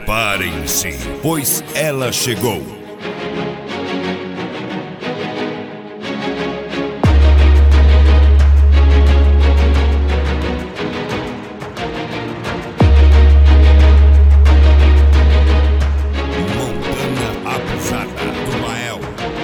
Preparem-se, pois ela chegou. Montana Abusada do Mael.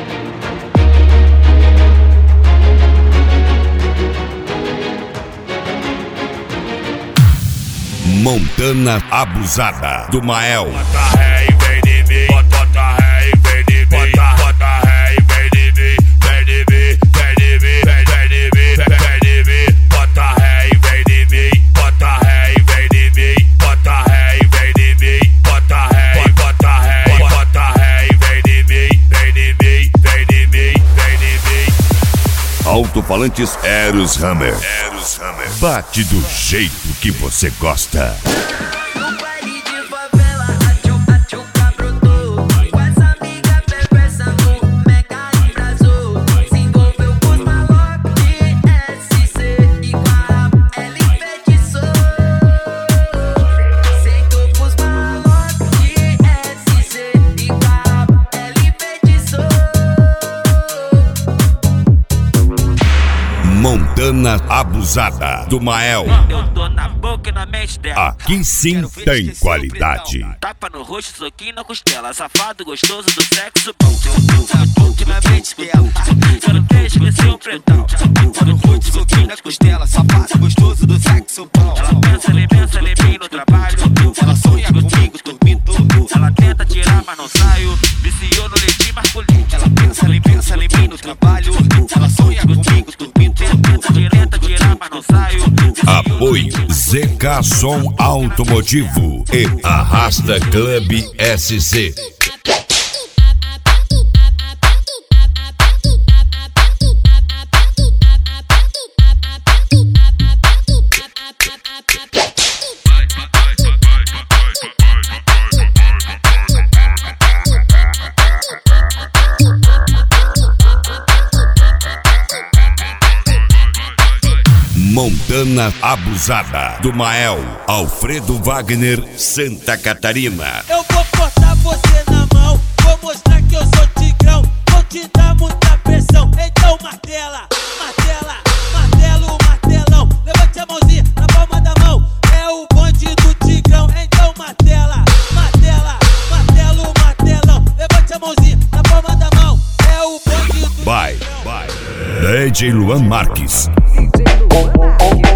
Montana Abusada do Mael. Bota ré e vem de mim, bota ré e vem de mim, bota ré e vem de mim, vem de mim, vem de mim, vem de mim, vem de mim, bota ré e vem de mim, bota ré e vem de mim, bota ré e vem de mim, bota ré e bota ré e vem de mim, vem de mim, vem de mim, vem de mim. Alto-falantes Eros Hammer. Bate do jeito que você gosta. No baile de favela, a tchuca brotou. Com essa amiga perversa no mega embrasou. Se envolveu com os malocos de SC e com a raba ela enfeitiçou. Sentou com os malocos de SC e com a raba ela enfeitiçou. Montana Abusada do Mael. Eu tô na boca e na mente dela. Aqui sim tem qualidade. Tapa no rosto, soquinho na costela. Safado, gostoso do sexo bom. Na boca e na mente dela. Quero ter esqueci o pretão. Tapa no rosto, soquinho na costela. Safado, gostoso do sexo bom. Ela pensa em mim no trabalho. Ela sonha comigo, dormindo. Ela tenta tirar, mas não saio. Viciou no leitinho masculino. Ela pensa em mim no trabalho. Ela sonha comigo, dormindo. Tenta tirar, mas não saio. Apoio ZK Som Automotivo e Arrasta Club SC. Montana Abusada do Mael. Alfredo Wagner, Santa Catarina. Eu vou botar você na mão, vou mostrar que eu sou tigrão, vou te dar muita pressão. Então martela, martela, martelo, martelão. Levante a mãozinha na palma da mão, é o bonde do tigrão. Então martela, martela, martelo, martelão. Levante a mãozinha na palma da mão, é o bonde do tigrão. Bye. DJ Luan Marques. DJ Luan Marques.